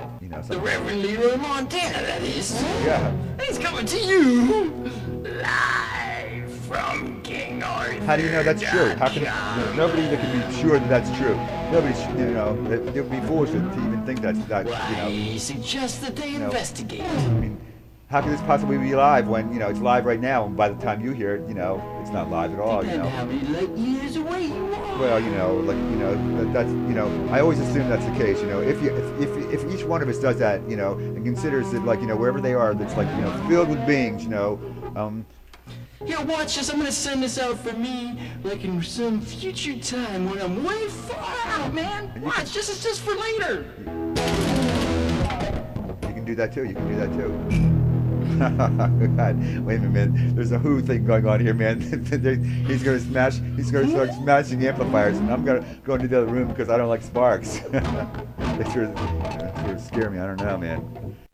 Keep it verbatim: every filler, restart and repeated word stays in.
you know, The something. Reverend Leroy Montana, that is. Yeah. He's coming to you live from King Arthur. How do you know that's true? How can it, nobody that can be sure that that's true? Nobody, sh- you know, it, it would be foolish to even think that's that. You know, I suggest that they know, investigate. I mean, how can this possibly be live when you know it's live right now? And by the time you hear it, you know, it's not live at all. You And know. how many light years away you are. Well, you know, like you know, that, that's you know, I always assume that's the case. You know, if you if, if if each one of us does that, you know, and considers that like you know wherever they are, that's like you know filled with beings. You know, um, Here, watch this. I'm gonna send this out for me, like in some future time when I'm way far out, man. Watch, this is just for later. you can do that too. You can do that too. God, wait a minute, man. There's a Who thing going on here, man. He's gonna smash. He's gonna start smashing amplifiers, and I'm gonna go into the other room because I don't like sparks. They sort of, sort of scare me. I don't know, man.